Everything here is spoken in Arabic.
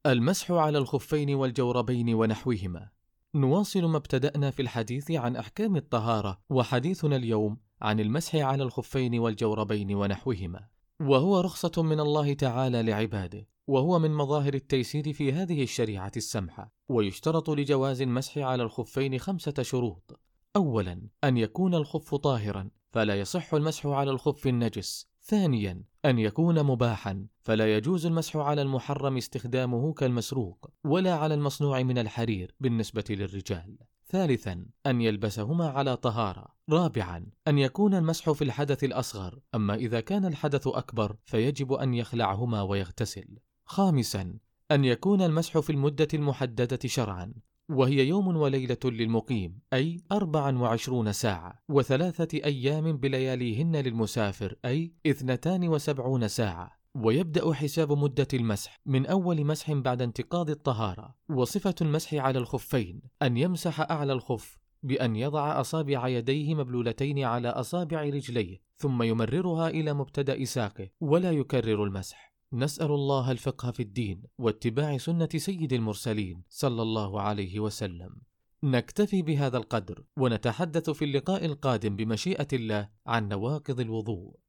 المسح على الخفين والجوربين ونحوهما. نواصل ما ابتدأنا في الحديث عن أحكام الطهارة، وحديثنا اليوم عن المسح على الخفين والجوربين ونحوهما، وهو رخصة من الله تعالى لعباده، وهو من مظاهر التيسير في هذه الشريعة السمحة. ويشترط لجواز المسح على الخفين 5 شروط. أولا، أن يكون الخف طاهرا فلا يصح المسح على الخف النجس. ثانيا، أن يكون مباحا فلا يجوز المسح على المحرم استخدامه كالمسروق، ولا على المصنوع من الحرير بالنسبة للرجال. ثالثا، أن يلبسهما على طهارة. رابعا، أن يكون المسح في الحدث الأصغر، أما إذا كان الحدث أكبر فيجب أن يخلعهما ويغتسل. خامسا، أن يكون المسح في المدة المحددة شرعا، وهي يوم وليلة للمقيم، أي 24 ساعة، و3 أيام بلياليهن للمسافر، أي 72 ساعة. ويبدأ حساب مدة المسح من أول مسح بعد انتقاض الطهارة. وصفة المسح على الخفين أن يمسح أعلى الخف بأن يضع أصابع يديه مبلولتين على أصابع رجليه، ثم يمررها إلى مبتدأ ساقه، ولا يكرر المسح. نسأل الله الفقه في الدين واتباع سنة سيد المرسلين صلى الله عليه وسلم. نكتفي بهذا القدر، ونتحدث في اللقاء القادم بمشيئة الله عن نواقض الوضوء.